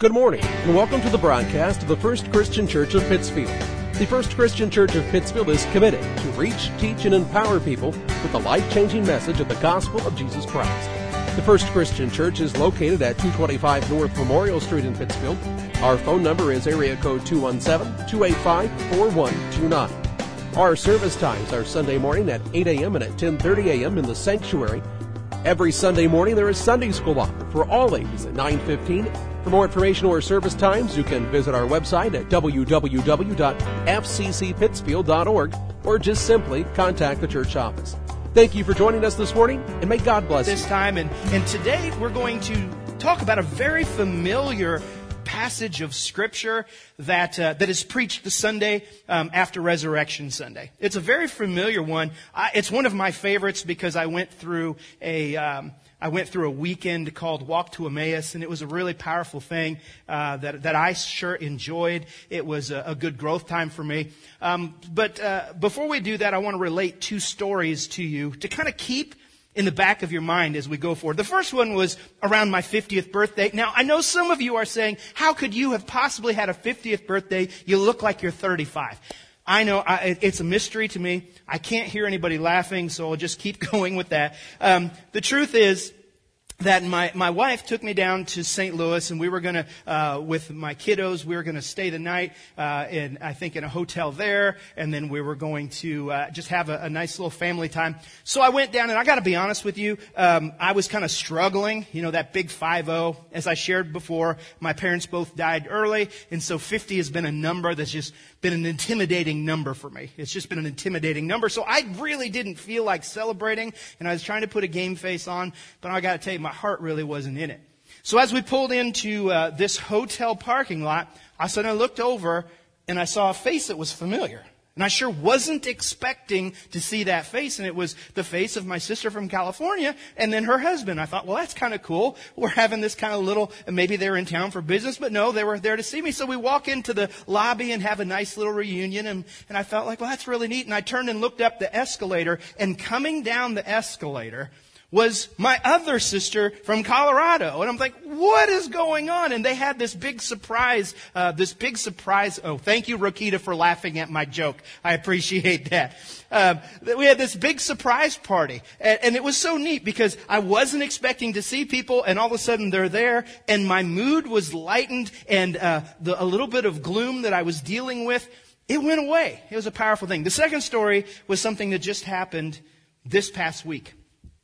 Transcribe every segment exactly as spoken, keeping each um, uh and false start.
Good morning, and welcome to the broadcast of the First Christian Church of Pittsfield. The First Christian Church of Pittsfield is committed to reach, teach, and empower people with the life-changing message of the gospel of Jesus Christ. The First Christian Church is located at two twenty-five North Memorial Street in Pittsfield. Our phone number is area code two one seven, two eight five, four one two nine. Our service times are Sunday morning at eight a.m. and at ten thirty a.m. in the sanctuary. Every Sunday morning there is Sunday school offered for all ages at nine fifteen. For more information or service times, you can visit our website at w w w dot f c c pittsfield dot org or just simply contact the church office. Thank you for joining us this morning, and may God bless you. This time, and, and today we're going to talk about a very familiar passage of Scripture that uh, that is preached the Sunday um, after Resurrection Sunday. It's a very familiar one. I, it's one of my favorites because I went through a um, I went through a weekend called Walk to Emmaus, and it was a really powerful thing uh, that that I sure enjoyed. It was a, a good growth time for me. Um, but uh, before we do that, I want to relate two stories to you to kind of keep in the back of your mind as we go forward. The first one was around my fiftieth birthday. Now, I know some of you are saying, how could you have possibly had a fiftieth birthday? You look like you're thirty-five. I know, I, it's a mystery to me. I can't hear anybody laughing, so I'll just keep going with that. Um, the truth is that my, my wife took me down to Saint Louis, and we were going to, uh, with my kiddos, we were going to stay the night, uh, in, I think in a hotel there, and then we were going to, uh, just have a, a nice little family time. So I went down, and I gotta be honest with you, um, I was kind of struggling, you know, that big five oh. As I shared before, my parents both died early, and so fifty has been a number that's just been an intimidating number for me. It's just been an intimidating number. So I really didn't feel like celebrating, and I was trying to put a game face on, but I gotta tell you, my heart really wasn't in it. So as we pulled into uh, this hotel parking lot, I suddenly looked over and I saw a face that was familiar. And I sure wasn't expecting to see that face. And it was the face of my sister from California and then her husband. I thought, well, that's kind of cool. We're having this kind of little, maybe they're in town for business, but no, they were there to see me. So we walk into the lobby and have a nice little reunion. And, and I felt like, well, that's really neat. And I turned and looked up the escalator, and coming down the escalator was my other sister from Colorado. And I'm like, what is going on? And they had this big surprise, uh, this big surprise. Oh, thank you, Rokita, for laughing at my joke. I appreciate that. Um, we had this big surprise party. And, and it was so neat because I wasn't expecting to see people, and all of a sudden they're there, and my mood was lightened, and uh, the, a little bit of gloom that I was dealing with, it went away. It was a powerful thing. The second story was something that just happened this past week.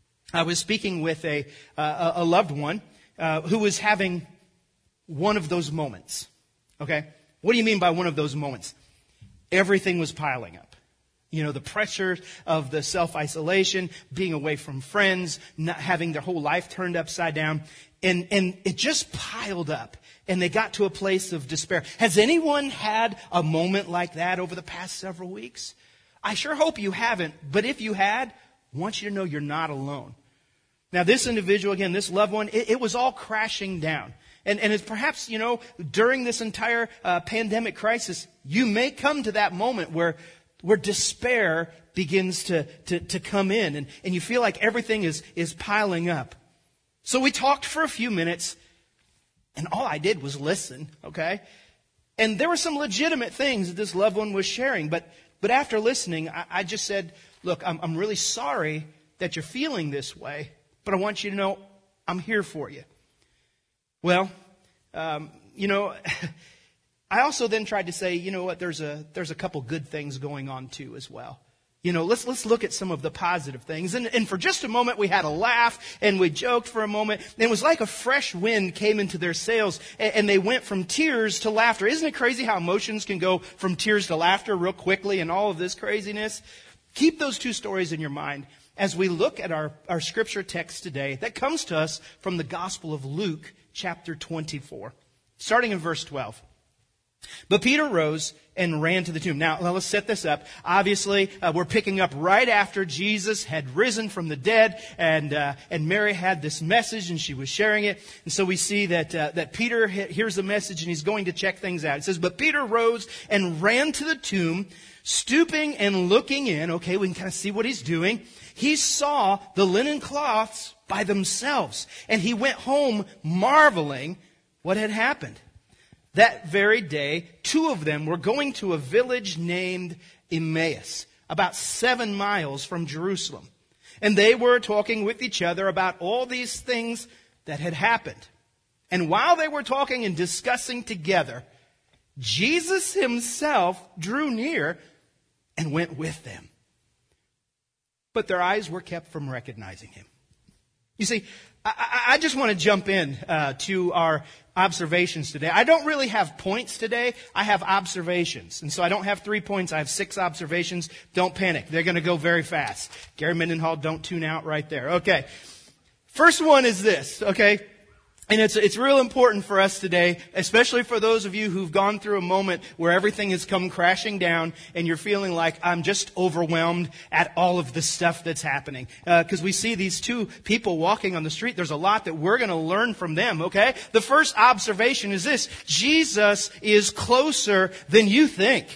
I was speaking with a uh, a loved one uh, who was having one of those moments. Okay? What do you mean by one of those moments? Everything was piling up. You know, the pressure of the self-isolation, being away from friends, not having their whole life turned upside down. And, and it just piled up. And they got to a place of despair. Has anyone had a moment like that over the past several weeks? I sure hope you haven't. But if you had, I want you to know you're not alone. Now, this individual, again, this loved one, it, it was all crashing down. And, and it's perhaps, you know, during this entire uh, pandemic crisis, you may come to that moment where where despair begins to, to, to come in. And, and you feel like everything is, is piling up. So we talked for a few minutes, and all I did was listen, okay? And there were some legitimate things that this loved one was sharing. But, but after listening, I, I just said, look, I'm, I'm really sorry that you're feeling this way. But I want you to know I'm here for you. Well, um, you know, I also then tried to say, you know what, there's a there's a couple good things going on too as well. You know, let's let's look at some of the positive things. And, and for just a moment, we had a laugh and we joked for a moment. And it was like a fresh wind came into their sails, and, and they went from tears to laughter. Isn't it crazy how emotions can go from tears to laughter real quickly and all of this craziness? Keep those two stories in your mind as we look at our, our scripture text today that comes to us from the Gospel of Luke, chapter twenty-four, starting in verse twelve. But Peter rose and ran to the tomb. Now, let's set this up. Obviously, uh, we're picking up right after Jesus had risen from the dead, and uh, and Mary had this message, and she was sharing it. And so we see that uh, that Peter hears the message, and he's going to check things out. It says, but Peter rose and ran to the tomb, stooping and looking in. Okay, we can kind of see what he's doing. He saw the linen cloths by themselves, and he went home marveling what had happened. That very day, two of them were going to a village named Emmaus, about seven miles from Jerusalem. And they were talking with each other about all these things that had happened. And while they were talking and discussing together, Jesus himself drew near and went with them. But their eyes were kept from recognizing him. You see, I, I just want to jump in uh, to our observations today. I don't really have points today. I have observations. And so I don't have three points. I have six observations. Don't panic. They're going to go very fast. Gary Mendenhall, don't tune out right there. Okay. First one is this, okay? And it's it's real important for us today, especially for those of you who've gone through a moment where everything has come crashing down and you're feeling like, I'm just overwhelmed at all of the stuff that's happening. Because uh, we see these two people walking on the street. There's a lot that we're going to learn from them, okay? The first observation is this: Jesus is closer than you think.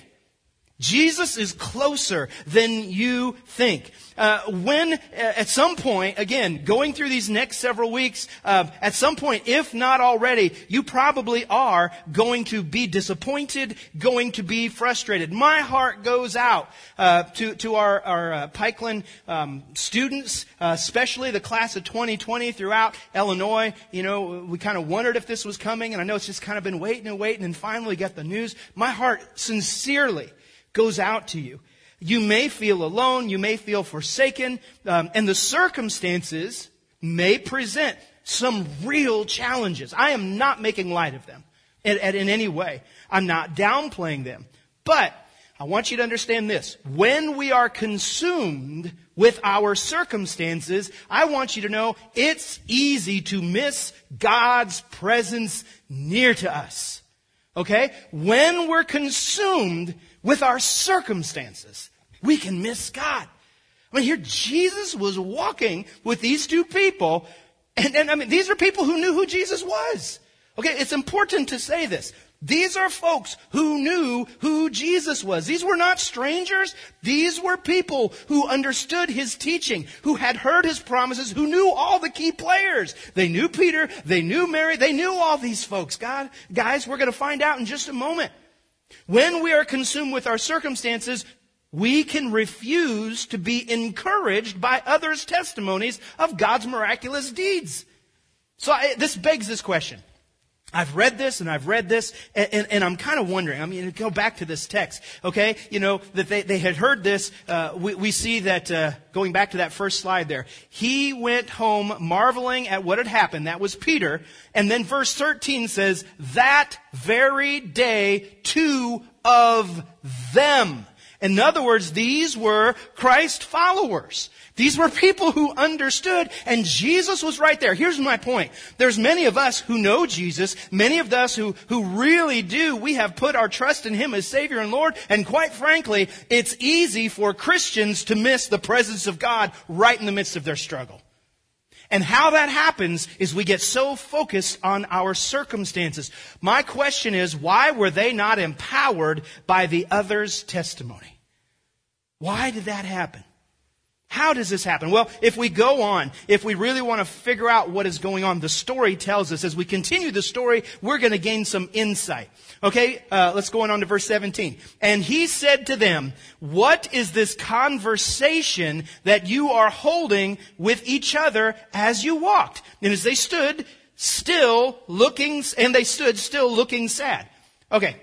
Jesus is closer than you think. Uh, when, uh, at some point, again, going through these next several weeks, uh, at some point, if not already, you probably are going to be disappointed, going to be frustrated. My heart goes out uh, to, to our, our uh, Pikeland um, students, uh, especially the class of twenty twenty throughout Illinois. You know, we kind of wondered if this was coming, and I know it's just kind of been waiting and waiting, and finally got the news. My heart sincerely goes out to you. You may feel alone, you may feel forsaken, um, and the circumstances may present some real challenges. I am not making light of them in, in any way. I'm not downplaying them. But I want you to understand this. When we are consumed with our circumstances, I want you to know it's easy to miss God's presence near to us. Okay? When we're consumed with our circumstances, we can miss God. I mean, here Jesus was walking with these two people, and, and I mean, these are people who knew who Jesus was. Okay, it's important to say this. These are folks who knew who Jesus was. These were not strangers. These were people who understood his teaching, who had heard his promises, who knew all the key players. They knew Peter, they knew Mary, they knew all these folks. God, guys, we're going to find out in just a moment. When we are consumed with our circumstances, we can refuse to be encouraged by others' testimonies of God's miraculous deeds. So I, this begs this question. I've read this and I've read this, and, and, and I'm kind of wondering. I mean, go back to this text, okay? You know, that they, they had heard this. Uh, we, we see that, uh, going back to that first slide there, he went home marveling at what had happened. That was Peter. And then verse thirteen says, that very day, two of them. In other words, these were Christ followers. These were people who understood, and Jesus was right there. Here's my point. There's many of us who know Jesus, many of us who, who really do. We have put our trust in him as Savior and Lord, and quite frankly, it's easy for Christians to miss the presence of God right in the midst of their struggle. And how that happens is we get so focused on our circumstances. My question is, why were they not empowered by the other's testimony? Why did that happen? How does this happen? Well, if we go on, if we really want to figure out what is going on, the story tells us. As we continue the story, we're going to gain some insight. Okay, uh, let's go on to verse seventeen. And he said to them, what is this conversation that you are holding with each other as you walked? And as they stood still looking, and they stood still looking sad. Okay,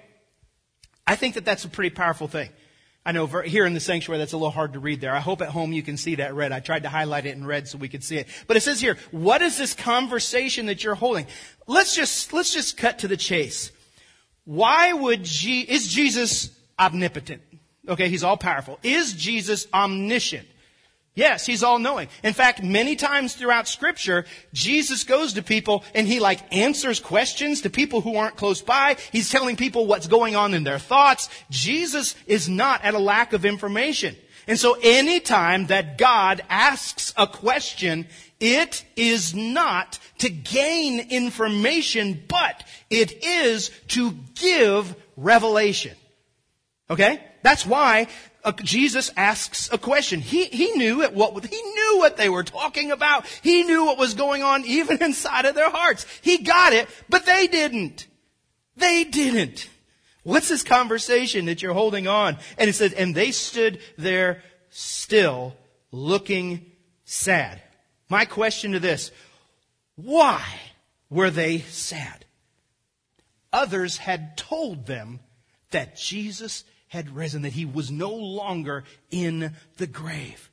I think that that's a pretty powerful thing. I know here in the sanctuary that's a little hard to read there. I hope at home you can see that red. I tried to highlight it in red so we could see it. But it says here, what is this conversation that you're holding? Let's just, let's just cut to the chase. Why would Je- is Jesus omnipotent? Okay, he's all powerful. Is Jesus omniscient? Yes, he's all-knowing. In fact, many times throughout Scripture, Jesus goes to people and he like answers questions to people who aren't close by. He's telling people what's going on in their thoughts. Jesus is not at a lack of information. And so anytime that God asks a question, it is not to gain information, but it is to give revelation. Okay? That's why Uh, Jesus asks a question. He, he knew it, what, he knew what they were talking about. He knew what was going on even inside of their hearts. He got it, but they didn't. They didn't. What's this conversation that you're holding on? And it says, and they stood there still looking sad. My question to this, why were they sad? Others had told them that Jesus had risen, that he was no longer in the grave.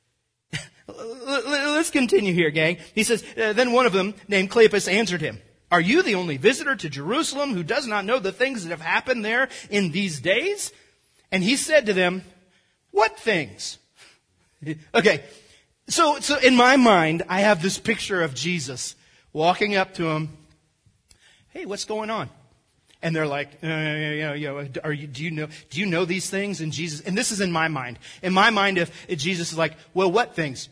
Let's continue here, gang. He says, then one of them, named Cleopas, answered him, are you the only visitor to Jerusalem who does not know the things that have happened there in these days? And he said to them, what things? Okay, so so in my mind, I have this picture of Jesus walking up to him. Hey, what's going on? And they're like, uh, you know, are you, do you know, do you know these things? And Jesus, and this is in my mind. In my mind, if, if Jesus is like, well, what things?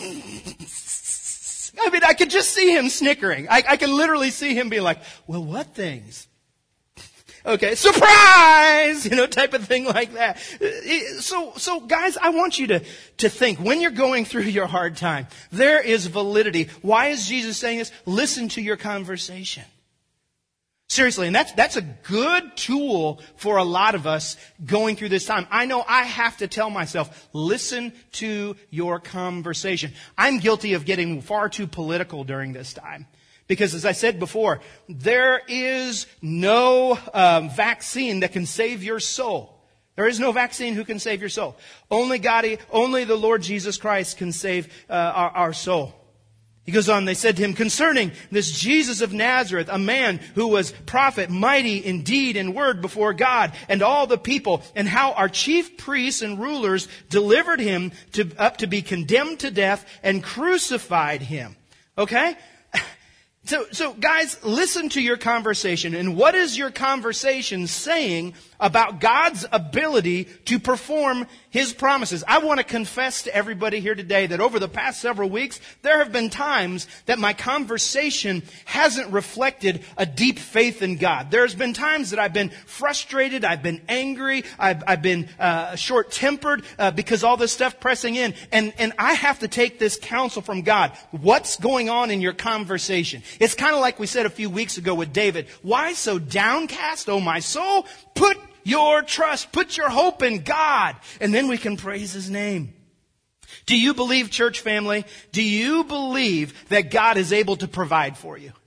I mean, I could just see him snickering. I, I can literally see him being like, well, what things? Okay, surprise! You know, type of thing like that. So, so guys, I want you to, to think, when you're going through your hard time, there is validity. Why is Jesus saying this? Listen to your conversation. Seriously, and that's, that's a good tool for a lot of us going through this time. I know I have to tell myself, listen to your conversation. I'm guilty of getting far too political during this time. Because as I said before, there is no um, vaccine that can save your soul. There is no vaccine who can save your soul. Only God, only the Lord Jesus Christ can save uh, our, our soul. He goes on, they said to him, concerning this Jesus of Nazareth, a man who was prophet, mighty in deed and word before God and all the people, and how our chief priests and rulers delivered him to, up to be condemned to death and crucified him. Okay? So, so guys, listen to your conversation. And what is your conversation saying about God's ability to perform His promises? I want to confess to everybody here today that over the past several weeks, there have been times that my conversation hasn't reflected a deep faith in God. There's been times that I've been frustrated, I've been angry, I've, I've been uh, short-tempered uh, because all this stuff pressing in. And, and I have to take this counsel from God. What's going on in your conversation? It's kind of like we said a few weeks ago with David. Why so downcast, O my soul? Put your trust, put your hope in God, and then we can praise His name. Do you believe, church family? Do you believe that God is able to provide for you?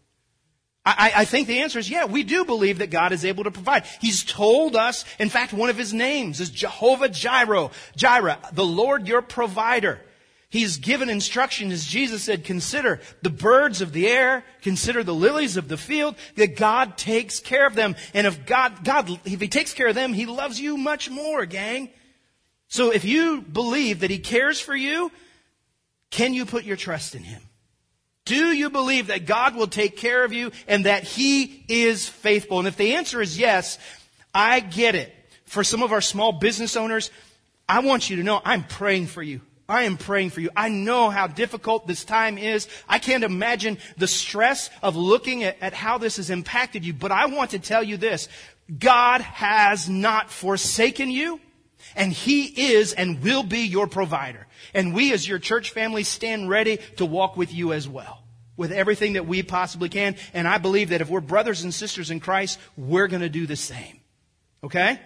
I, I think the answer is yeah, we do believe that God is able to provide. He's told us, in fact, one of His names is Jehovah Jireh, Jireh, the Lord your provider. He's given instruction, as Jesus said, consider the birds of the air, consider the lilies of the field, that God takes care of them. And if God, God, if He takes care of them, He loves you much more, gang. So if you believe that He cares for you, can you put your trust in Him? Do you believe that God will take care of you and that He is faithful? And if the answer is yes, I get it. For some of our small business owners, I want you to know I'm praying for you. I am praying for you. I know how difficult this time is. I can't imagine the stress of looking at, at how this has impacted you. But I want to tell you this. God has not forsaken you, and He is and will be your provider. And we as your church family stand ready to walk with you as well, with everything that we possibly can. And I believe that if we're brothers and sisters in Christ, we're going to do the same. Okay?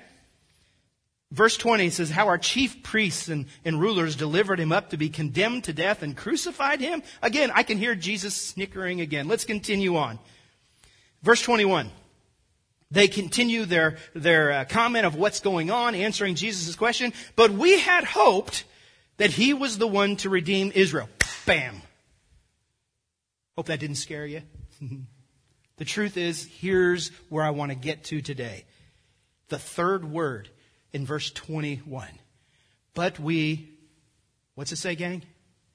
Verse twenty says, how our chief priests and, and rulers delivered Him up to be condemned to death and crucified Him. Again, I can hear Jesus snickering again. Let's continue on. Verse twenty-one. They continue their, their uh, comment of what's going on, answering Jesus' question. But we had hoped that He was the one to redeem Israel. Bam. Hope that didn't scare you. The truth is, here's where I want to get to today. The third word in verse twenty-one. But we, what's it say, gang?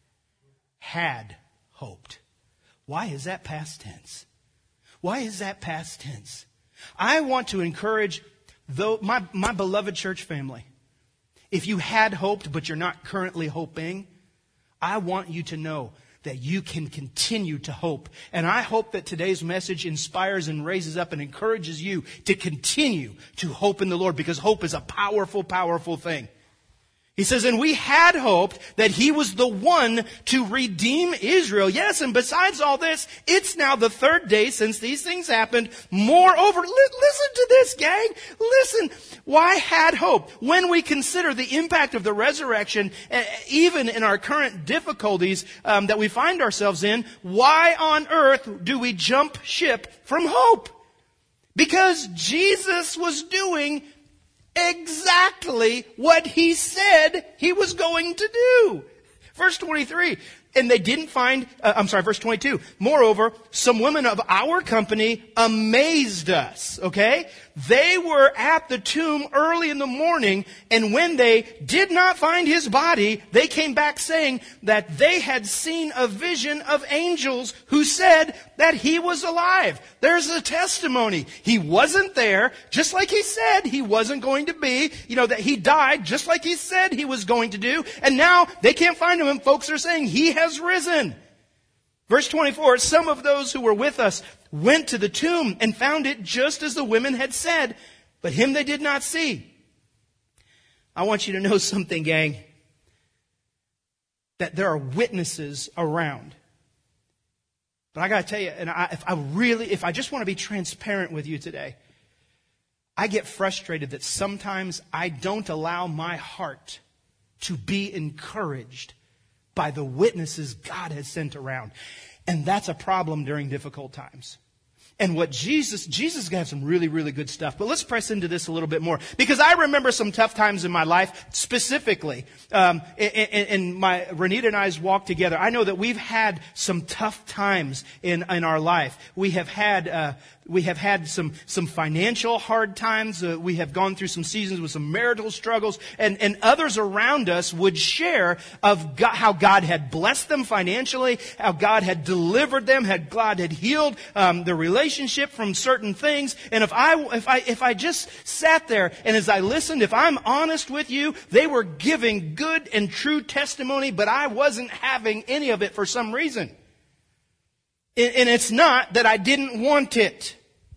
Had hoped. Why is that past tense? Why is that past tense? I want to encourage though my, my beloved church family. If you had hoped, but you're not currently hoping, I want you to know that you can continue to hope. And I hope that today's message inspires and raises up and encourages you to continue to hope in the Lord, because hope is a powerful, powerful thing. He says, and we had hoped that he was the one to redeem Israel. Yes, and besides all this, it's now the third day since these things happened. Moreover, li- listen to this, gang. Listen, why had hope? When we consider the impact of the resurrection, uh, even in our current difficulties um, that we find ourselves in, why on earth do we jump ship from hope? Because Jesus was doing exactly what he said he was going to do. Verse twenty-three, and they didn't find, uh, I'm sorry, verse twenty-two. Moreover, some women of our company amazed us, okay? They were at the tomb early in the morning, and when they did not find his body, they came back saying that they had seen a vision of angels who said that he was alive. There's a testimony. He wasn't there, just like he said he wasn't going to be. You know, that he died, just like he said he was going to do. And now they can't find him, and folks are saying he has risen. Verse twenty-four, some of those who were with us went to the tomb and found it just as the women had said, but him they did not see. I want you to know something, gang, that there are witnesses around. But I got to tell you, and I, if I really, if I just want to be transparent with you today, I get frustrated that sometimes I don't allow my heart to be encouraged by the witnesses God has sent around. And that's a problem during difficult times. And what Jesus, Jesus got some really, really good stuff. But let's press into this a little bit more. Because I remember some tough times in my life, specifically. Um, in, in my, Renita and I's walk together, I know that we've had some tough times in, in our life. We have had, uh, we have had some, some financial hard times. Uh, we have gone through some seasons with some marital struggles. And, and others around us would share of God, how God had blessed them financially, how God had delivered them, how God had healed um, the relationship. Relationship from certain things. And if I, if I, if I just sat there and as I listened, if I'm honest with you, they were giving good and true testimony, but I wasn't having any of it for some reason. And, and it's not that I didn't want it.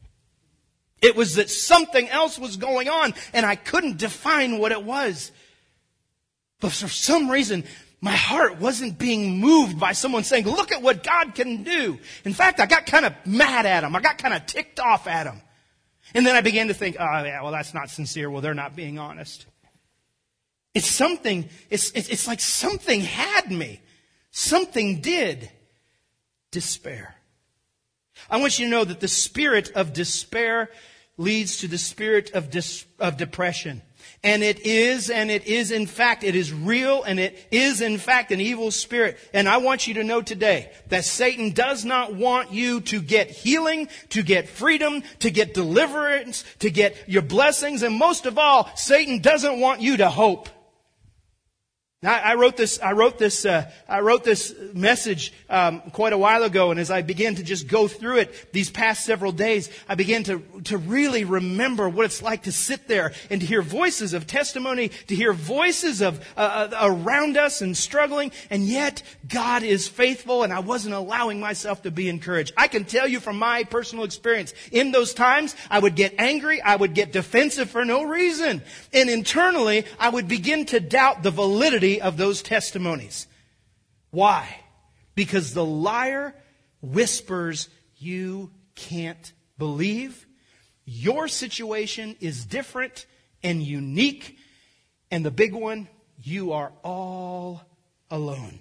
It was that something else was going on and I couldn't define what it was. But for some reason, my heart wasn't being moved by someone saying, look at what God can do. In fact, I got kind of mad at him. I got kind of ticked off at him. And then I began to think, oh, yeah, well, that's not sincere. Well, they're not being honest. It's something, it's, it's, it's like something had me. Something did. Despair. I want you to know that the spirit of despair leads to the spirit of dis, of depression. And it is, and it is in fact, it is real, and it is in fact an evil spirit. And I want you to know today that Satan does not want you to get healing, to get freedom, to get deliverance, to get your blessings. And most of all, Satan doesn't want you to hope. Now, I wrote this. I wrote this. Uh, I wrote this message um, quite a while ago, and as I began to just go through it these past several days, I began to to really remember what it's like to sit there and to hear voices of testimony, to hear voices of uh, around us and struggling, and yet God is faithful, and I wasn't allowing myself to be encouraged. I can tell you from my personal experience, in those times, I would get angry, I would get defensive for no reason, and internally, I would begin to doubt the validity of those testimonies. Why? Because the liar whispers, you can't believe. Your situation is different and unique. And the big one, you are all alone.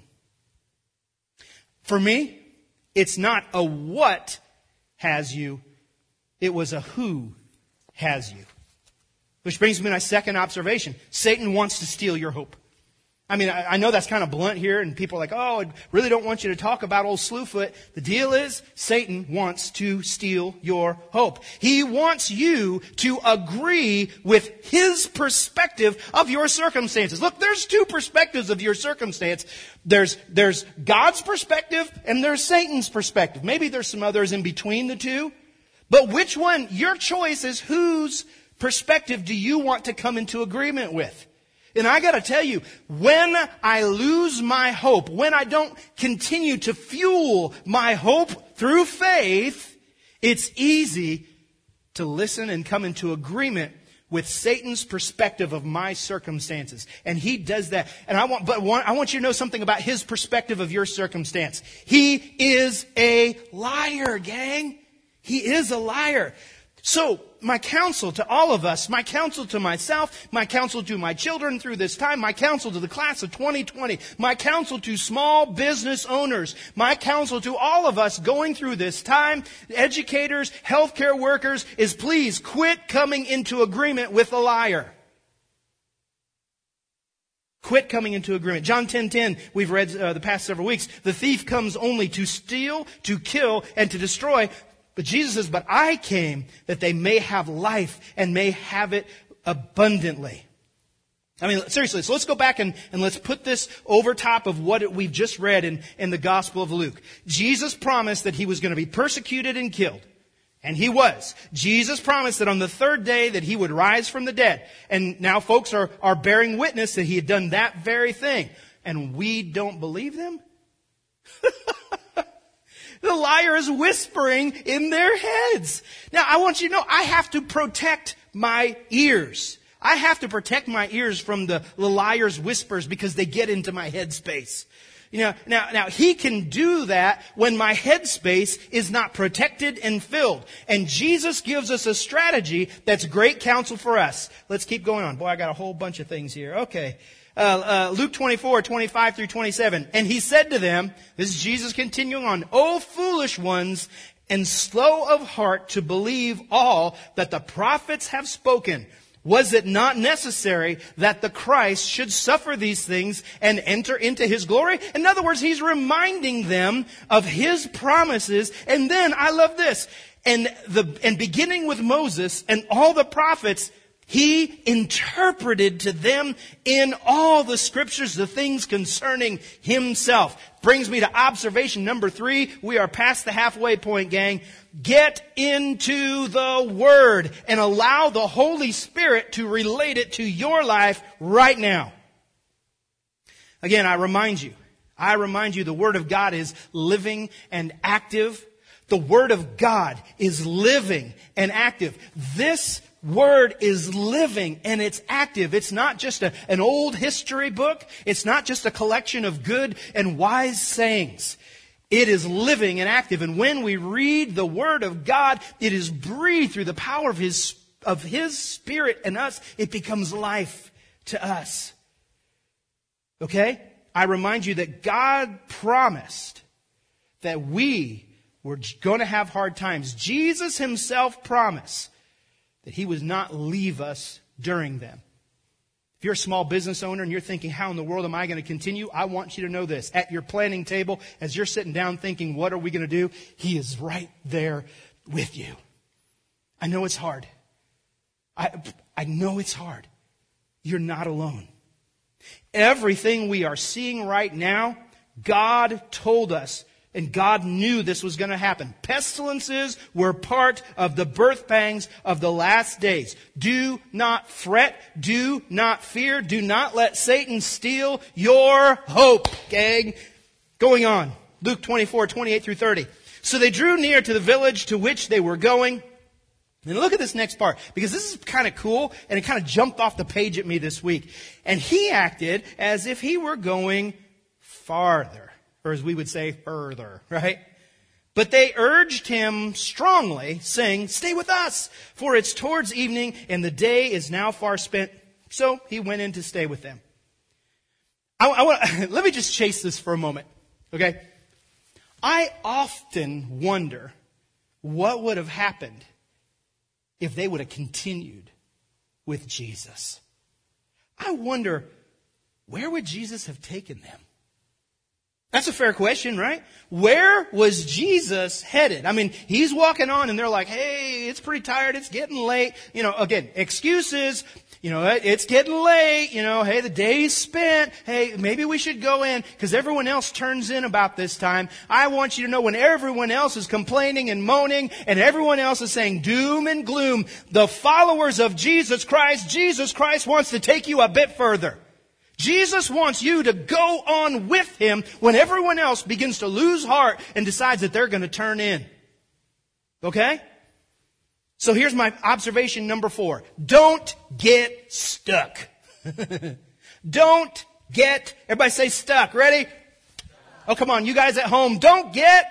For me, it's not a what has you, it was a who has you. Which brings me to my second observation. Satan wants to steal your hope. I mean, I know that's kind of blunt here, and people are like, oh, I really don't want you to talk about old Slewfoot. The deal is, Satan wants to steal your hope. He wants you to agree with his perspective of your circumstances. Look, there's two perspectives of your circumstance. There's, there's God's perspective, and there's Satan's perspective. Maybe there's some others in between the two. But which one? Your choice is whose perspective do you want to come into agreement with? And I got to tell you, when I lose my hope, when I don't continue to fuel my hope through faith, it's easy to listen and come into agreement with Satan's perspective of my circumstances. And he does that. And I want, but one, I want you to know something about his perspective of your circumstance. He is a liar, gang. He is a liar. So, my counsel to all of us, my counsel to myself, my counsel to my children through this time, my counsel to the class of twenty twenty, my counsel to small business owners, my counsel to all of us going through this time, educators, healthcare workers, is please quit coming into agreement with a liar. Quit coming into agreement. John ten ten, we've read uh, the past several weeks. The thief comes only to steal, to kill, and to destroy. But Jesus says, but I came that they may have life and may have it abundantly. I mean, seriously, so let's go back and, and let's put this over top of what it, we've just read in, in the Gospel of Luke. Jesus promised that he was going to be persecuted and killed. And he was. Jesus promised that on the third day that he would rise from the dead. And now folks are, are bearing witness that he had done that very thing. And we don't believe them? The liar is whispering in their heads. Now, I want you to know, I have to protect my ears. I have to protect my ears from the, the liar's whispers because they get into my headspace. You know, now, now he can do that when my headspace is not protected and filled. And Jesus gives us a strategy that's great counsel for us. Let's keep going on. Boy, I got a whole bunch of things here. Okay. Uh, uh, Luke twenty-four, twenty-five through twenty-seven. And he said to them, this is Jesus continuing on, O foolish ones, and slow of heart to believe all that the prophets have spoken. Was it not necessary that the Christ should suffer these things and enter into his glory? In other words, he's reminding them of his promises. And then, I love this, and the and beginning with Moses and all the prophets, he interpreted to them in all the scriptures the things concerning himself. Brings me to observation number three. We are past the halfway point, gang. Get into the Word and allow the Holy Spirit to relate it to your life right now. Again, I remind you, I remind you the Word of God is living and active. The Word of God is living and active. This Word is living and it's active. It's not just a, an old history book. It's not just a collection of good and wise sayings. It is living and active. And when we read the Word of God, it is breathed through the power of His, of His Spirit in us. It becomes life to us. Okay? I remind you that God promised that we were going to have hard times. Jesus Himself promised that He would not leave us during them. If you're a small business owner and you're thinking, how in the world am I going to continue? I want you to know this. At your planning table, as you're sitting down thinking, what are we going to do? He is right there with you. I know it's hard. I, I know it's hard. You're not alone. Everything we are seeing right now, God told us, and God knew this was going to happen. Pestilences were part of the birth pangs of the last days. Do not fret. Do not fear. Do not let Satan steal your hope, gang. Going on. Luke twenty-four, twenty-eight through thirty. So they drew near to the village to which they were going. And look at this next part, because this is kind of cool, and it kind of jumped off the page at me this week. And he acted as if he were going farther. Or as we would say, further, right? But they urged him strongly, saying, stay with us, for it's towards evening, and the day is now far spent. So he went in to stay with them. I, I want, let me just chase this for a moment, okay? I often wonder what would have happened if they would have continued with Jesus. I wonder, where would Jesus have taken them? That's a fair question, right? Where was Jesus headed? I mean, he's walking on and they're like, hey, it's pretty tired. It's getting late. You know, again, excuses. You know, it's getting late. You know, hey, the day's spent. Hey, maybe we should go in because everyone else turns in about this time. I want you to know when everyone else is complaining and moaning and everyone else is saying doom and gloom, the followers of Jesus Christ, Jesus Christ wants to take you a bit further. Jesus wants you to go on with Him when everyone else begins to lose heart and decides that they're going to turn in. Okay? So here's my observation number four. Don't get stuck. Don't get, everybody say stuck. Ready? Oh, come on, you guys at home, don't get.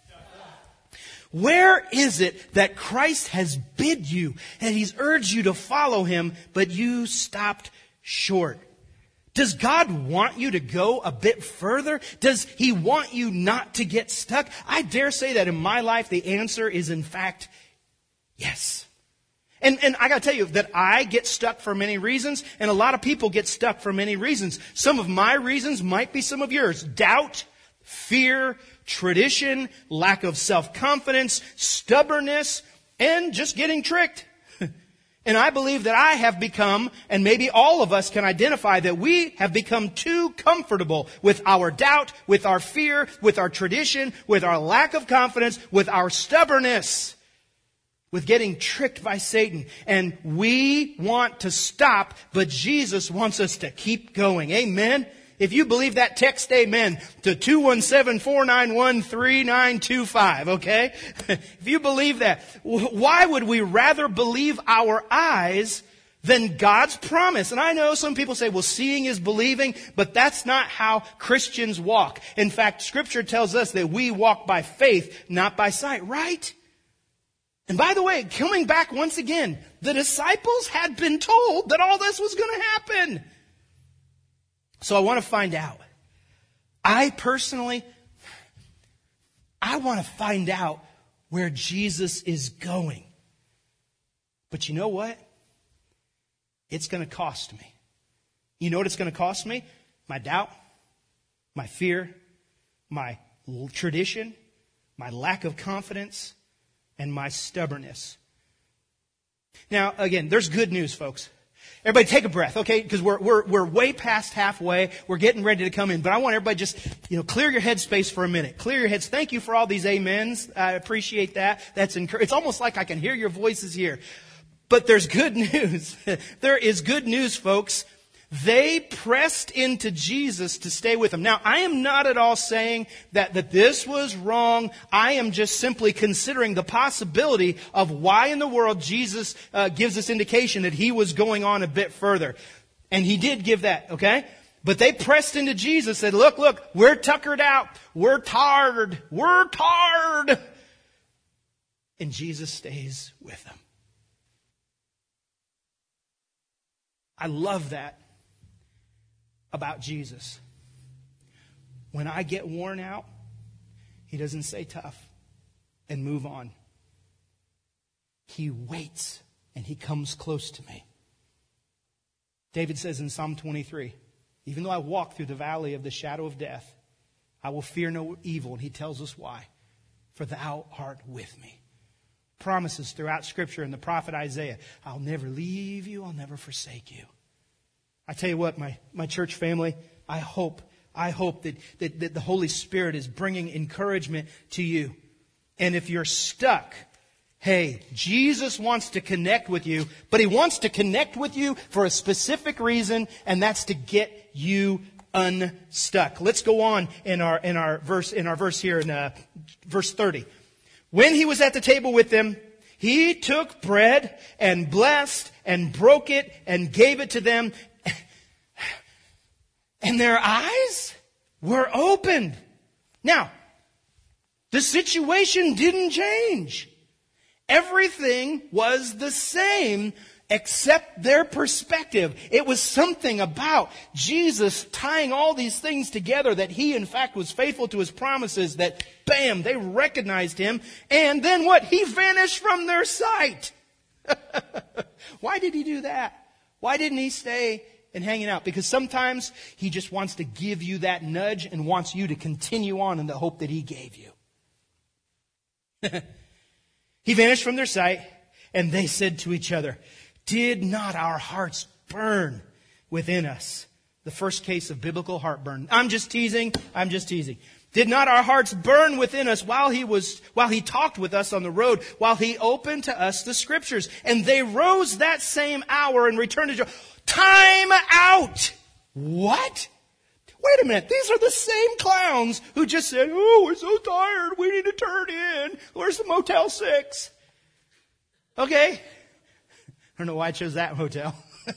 Where is it that Christ has bid you and He's urged you to follow Him, but you stopped short? Does God want you to go a bit further? Does He want you not to get stuck? I dare say that in my life, the answer is in fact, yes. And, and I gotta tell you that I get stuck for many reasons, and a lot of people get stuck for many reasons. Some of my reasons might be some of yours. Doubt, fear, tradition, lack of self-confidence, stubbornness, and just getting tricked. And I believe that I have become, and maybe all of us can identify that we have become too comfortable with our doubt, with our fear, with our tradition, with our lack of confidence, with our stubbornness, with getting tricked by Satan. And we want to stop, but Jesus wants us to keep going. Amen? If you believe that, text amen to two one seven, four nine one, three nine two five, okay? If you believe that, why would we rather believe our eyes than God's promise? And I know some people say, well, seeing is believing, but that's not how Christians walk. In fact, Scripture tells us that we walk by faith, not by sight, right? And by the way, coming back once again, the disciples had been told that all this was going to happen. So I want to find out. I personally, I want to find out where Jesus is going. But you know what? It's going to cost me. You know what it's going to cost me? My doubt, my fear, my tradition, my lack of confidence, and my stubbornness. Now, again, there's good news, folks. Everybody take a breath, okay? Because we're, we're, we're way past halfway. We're getting ready to come in. But I want everybody just, you know, clear your headspace for a minute. Clear your heads. Thank you for all these amens. I appreciate that. That's encouraging. It's almost like I can hear your voices here. But there's good news. There is good news, folks. They pressed into Jesus to stay with him. Now, I am not at all saying that, that this was wrong. I am just simply considering the possibility of why in the world Jesus uh, gives this indication that he was going on a bit further. And he did give that, okay? But they pressed into Jesus, said, look, look, we're tuckered out. We're tired. We're tired. And Jesus stays with them. I love that about Jesus. When I get worn out, he doesn't say tough and move on. He waits and he comes close to me. David says in Psalm twenty-three, even though I walk through the valley of the shadow of death, I will fear no evil. And he tells us why. For thou art with me. Promises throughout Scripture and the prophet Isaiah, I'll never leave you, I'll never forsake you. I tell you what, my, my church family, I hope, I hope that, that, that the Holy Spirit is bringing encouragement to you. And if you're stuck, hey, Jesus wants to connect with you, but he wants to connect with you for a specific reason, and that's to get you unstuck. Let's go on in our, in our verse, in our verse here in uh, verse thirty. When he was at the table with them, he took bread and blessed and broke it and gave it to them. And their eyes were opened. Now, the situation didn't change. Everything was the same except their perspective. It was something about Jesus tying all these things together that he, in fact, was faithful to his promises that, bam, they recognized him. And then what? He vanished from their sight. Why did he do that? Why didn't he stay and hanging out? Because sometimes he just wants to give you that nudge and wants you to continue on in the hope that he gave you. He vanished from their sight, and they said to each other, did not our hearts burn within us? The first case of biblical heartburn. I'm just teasing. I'm just teasing. Did not our hearts burn within us while he was, while he talked with us on the road, while he opened to us the Scriptures? And they rose that same hour and returned to Jerusalem. Time out! What? Wait a minute. These are the same clowns who just said, oh, we're so tired. We need to turn in. Where's the Motel six? Okay. I don't know why I chose that hotel.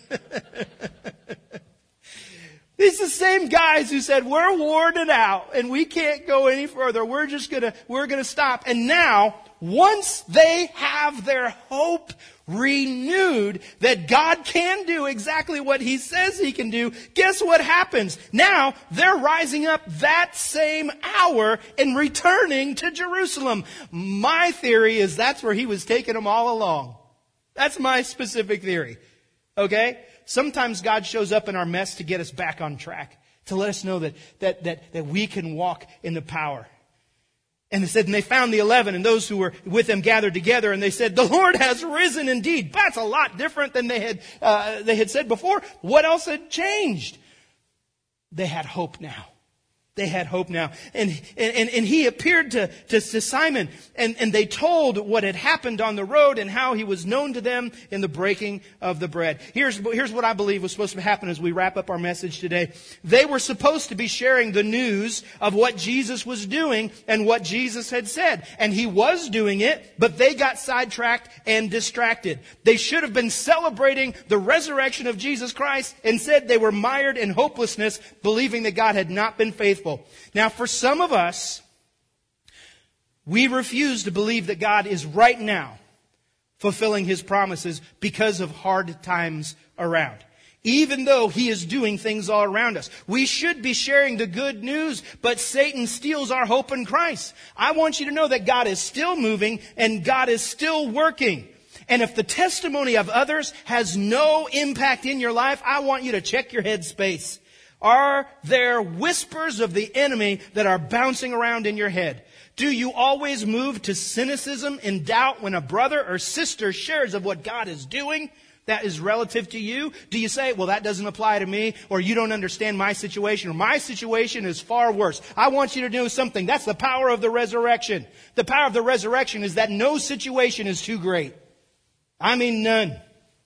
These are the same guys who said, we're warded out and we can't go any further. We're just gonna, we're gonna stop. And now, once they have their hope renewed that God can do exactly what He says He can do, guess what happens? Now, they're rising up that same hour and returning to Jerusalem. My theory is that's where He was taking them all along. That's my specific theory. Okay? Sometimes God shows up in our mess to get us back on track, to let us know that, that, that, that we can walk in the power. And they said, and they found the eleven and those who were with them gathered together, and they said, the Lord has risen indeed. That's a lot different than they had, uh, they had said before. What else had changed? They had hope now. They had hope now. And, and, and he appeared to, to, to Simon, and, and they told what had happened on the road and how he was known to them in the breaking of the bread. Here's, here's what I believe was supposed to happen as we wrap up our message today. They were supposed to be sharing the news of what Jesus was doing and what Jesus had said. And He was doing it, but they got sidetracked and distracted. They should have been celebrating the resurrection of Jesus Christ. Instead, they were mired in hopelessness, believing that God had not been faithful. Now, for some of us, we refuse to believe that God is right now fulfilling His promises because of hard times around. Even though He is doing things all around us. We should be sharing the good news, but Satan steals our hope in Christ. I want you to know that God is still moving and God is still working. And if the testimony of others has no impact in your life, I want you to check your head space. Are there whispers of the enemy that are bouncing around in your head? Do you always move to cynicism and doubt when a brother or sister shares of what God is doing that is relative to you? Do you say, well, that doesn't apply to me, or you don't understand my situation, or my situation is far worse? I want you to know something. That's the power of the resurrection. The power of the resurrection is that no situation is too great. I mean, none.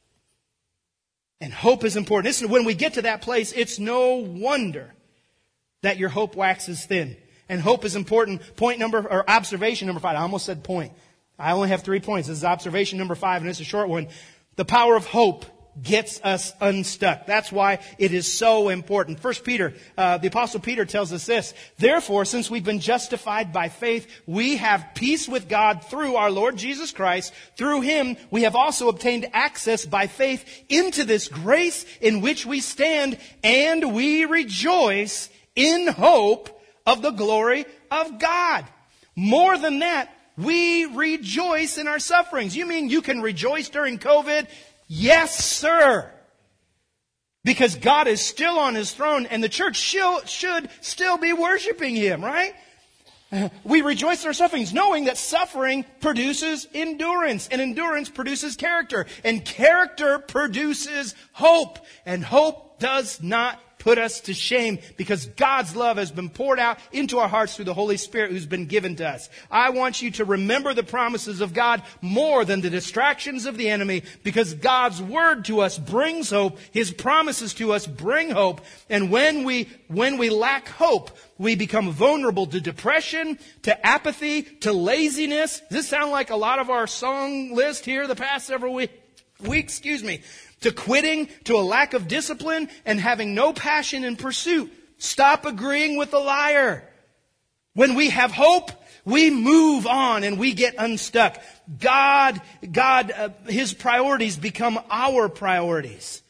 And hope is important. Listen, when we get to that place, it's no wonder that your hope waxes thin. And hope is important. Point number, or observation number five. I almost said point. I only have three points. This is observation number five, and it's a short one. The power of hope gets us unstuck. That's why it is so important. First Peter, uh, the Apostle Peter tells us this. Therefore, since we've been justified by faith, we have peace with God through our Lord Jesus Christ. Through Him, we have also obtained access by faith into this grace in which we stand, and we rejoice in hope of the glory of God. More than that, we rejoice in our sufferings. You mean you can rejoice during COVID? Yes, sir. Because God is still on His throne and the church should still be worshiping Him, right? We rejoice in our sufferings, knowing that suffering produces endurance, and endurance produces character, and character produces hope, and hope does not put us to shame because God's love has been poured out into our hearts through the Holy Spirit who's been given to us. I want you to remember the promises of God more than the distractions of the enemy, because God's word to us brings hope. His promises to us bring hope. And when we, when we lack hope, we become vulnerable to depression, to apathy, to laziness. Does this sound like a lot of our song list here the past several weeks? Weeks, excuse me. To quitting, to a lack of discipline, and having no passion in pursuit. Stop agreeing with the liar. When we have hope, we move on and we get unstuck. God, God, uh, His priorities become our priorities.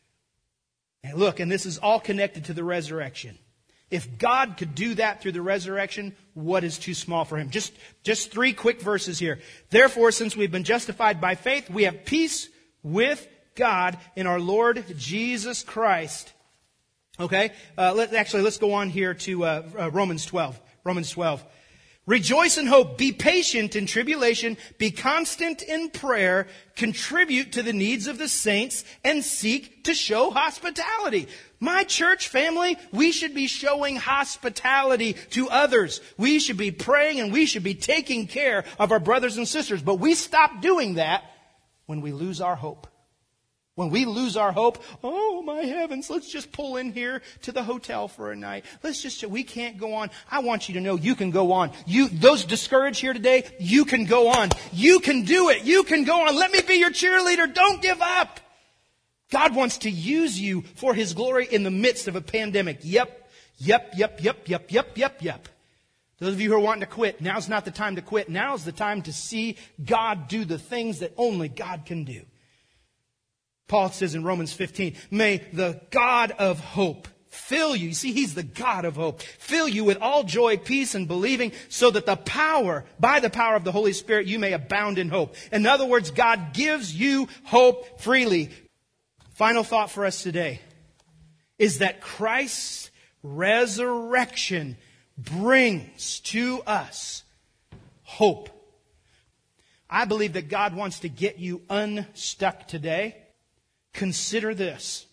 And look, and this is all connected to the resurrection. If God could do that through the resurrection, what is too small for Him? Just, just three quick verses here. Therefore, since we've been justified by faith, we have peace with God in our Lord Jesus Christ. Okay, uh, let, actually, let's go on here to uh, uh, Romans twelve. Romans twelve. Rejoice in hope. Be patient in tribulation. Be constant in prayer. Contribute to the needs of the saints and seek to show hospitality. My church family, we should be showing hospitality to others. We should be praying and we should be taking care of our brothers and sisters. But we stop doing that when we lose our hope. When we lose our hope, oh my heavens, let's just pull in here to the hotel for a night. Let's just, we can't go on. I want you to know you can go on. You, those discouraged here today, you can go on. You can do it. You can go on. Let me be your cheerleader. Don't give up. God wants to use you for His glory in the midst of a pandemic. Yep, yep, yep, yep, yep, yep, yep, yep. Those of you who are wanting to quit, now's not the time to quit. Now's the time to see God do the things that only God can do. Paul says in Romans fifteen, may the God of hope fill you. You see, He's the God of hope. Fill you with all joy, peace, and believing, so that the power, by the power of the Holy Spirit, you may abound in hope. In other words, God gives you hope freely. Final thought for us today is that Christ's resurrection brings to us hope. I believe that God wants to get you unstuck today. Consider this.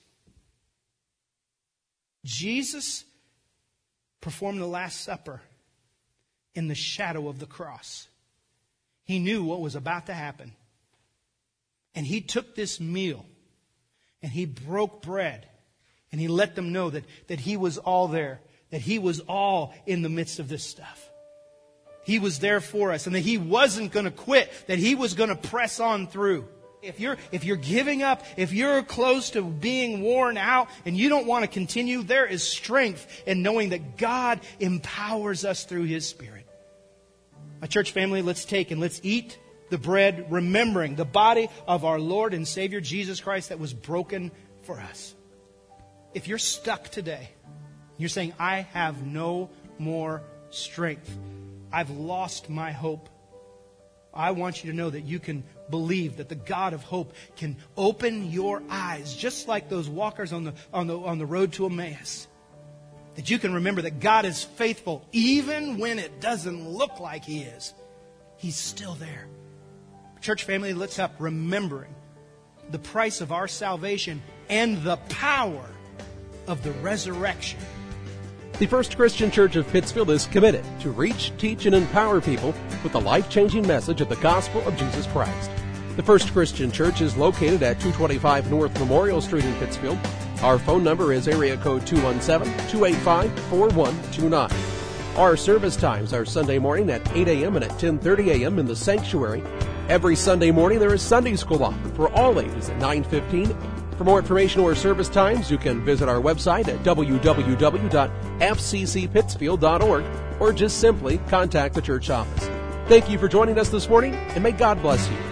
Jesus performed the Last Supper in the shadow of the cross. He knew what was about to happen. And He took this meal and He broke bread and He let them know that, that He was all there, that He was all in the midst of this stuff. He was there for us, and that He wasn't going to quit, that He was going to press on through. If you're, if you're giving up, if you're close to being worn out and you don't want to continue, there is strength in knowing that God empowers us through His Spirit. My church family, let's take and let's eat the bread, remembering the body of our Lord and Savior Jesus Christ that was broken for us. If you're stuck today, you're saying, I have no more strength. I've lost my hope. I want you to know that you can believe that the God of hope can open your eyes, just like those walkers on the, on the, on the road to Emmaus. That you can remember that God is faithful even when it doesn't look like He is. He's still there. Church family, let's up remembering the price of our salvation and the power of the resurrection. The First Christian Church of Pittsfield is committed to reach, teach, and empower people with the life-changing message of the gospel of Jesus Christ. The First Christian Church is located at two twenty-five North Memorial Street in Pittsfield. Our phone number is area code two one seven, two eight five, four one two nine. Our service times are Sunday morning at eight a.m. and at ten thirty a.m. in the sanctuary. Every Sunday morning there is Sunday school offered for all ages at nine fifteen. For more information or service times, you can visit our website at w w w dot f c c pittsfield dot org or just simply contact the church office. Thank you for joining us this morning, and may God bless you.